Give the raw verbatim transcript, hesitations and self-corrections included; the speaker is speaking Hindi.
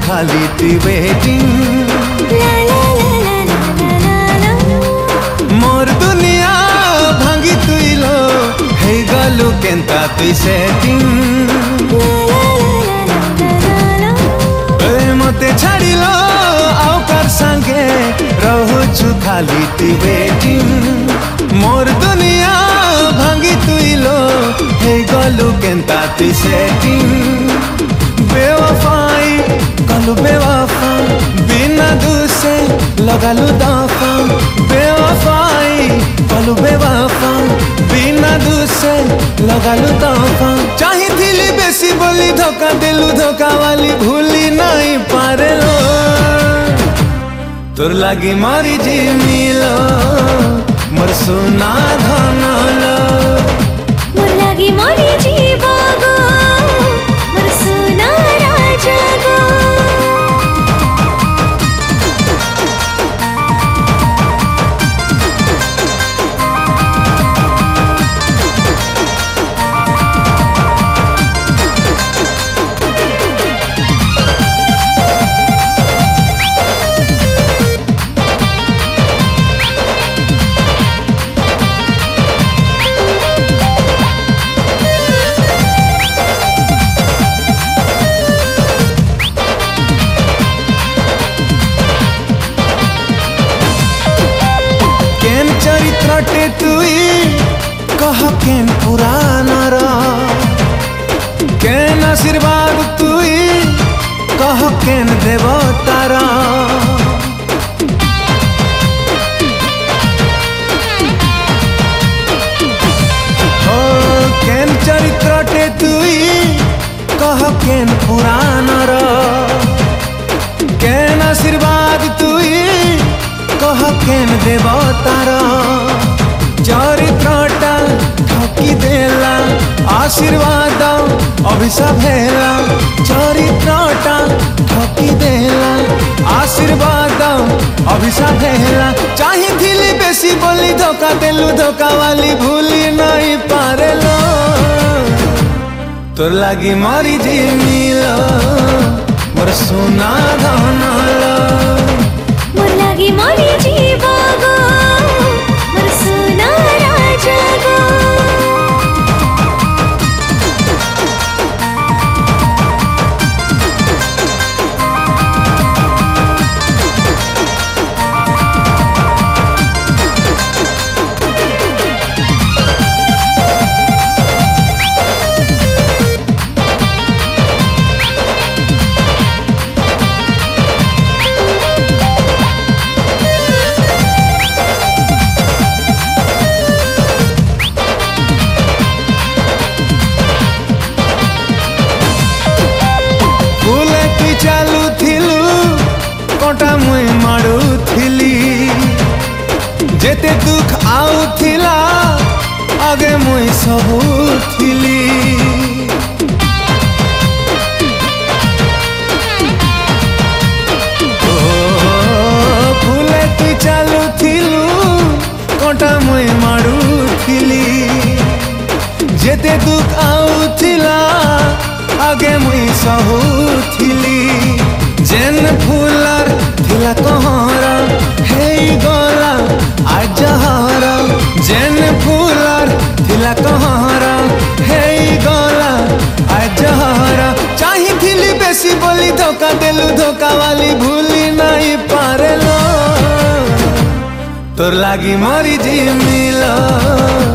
खाली ती वेटिंग मोर दुनिया भांगी तुइलो हे गलु केंता तुई सेटिंग मते छाड़िलो आउ कर संगे रहुछु खाली ती वेटिंग मोर दुनिया भांगी तुइलो हे गलु केंता तुई सेटिंग बेवफाई कलु बेवफा बिना दुसे लगालु दफा बेवफाई कलु बेवफा बिना दुसे लगालु दफा चाही थिली बेसी बोली धोखा देलु धोखा वाली भूली नहीं पारेलो तोर लागी मारी जिमिलो मोर सोना धनलो मोर लागी मारी जीवागो मोर सोना राजागो चरित्रटे तुई कह केन पुराना रा केन आशीर्वाद तुई कह केन देवतारा ओ केन चरित्रटे तुई कह केन पुराना रा केन आशीर्वाद तुई कह केन देवतारा चरित्रटा ठकी देला आशीर्वाद अभिशाप हेला चरित्रटा ठकी देला आशीर्वाद अभिशाप हेला चाही थिली बेसी बोली धोखा देलु धोखा वाली भूली नहीं पारेलो तोर लागी मारी जिमिलो मोर सोना धनलो मोर लागी मारी जीवागो मोर सोना राजागो चालू थिलु कोटा मुई मारू थिली जेते दुख आउ थिला आगे मुई सबू थिली फूले तु चालू थिलु कोटा मुई मारू थिली जेते दुख आउ थिला आगे मुई सहू थिली जेन फूलर थिला कहरा हे गला आज जहरा जेन फूलर थिला कहरा हे गला आज जहरा चाही थिली बेसी बोली धोखा देलु धोखा वाली भूली नहीं पारेलो तोर लागी मारी जिमिलो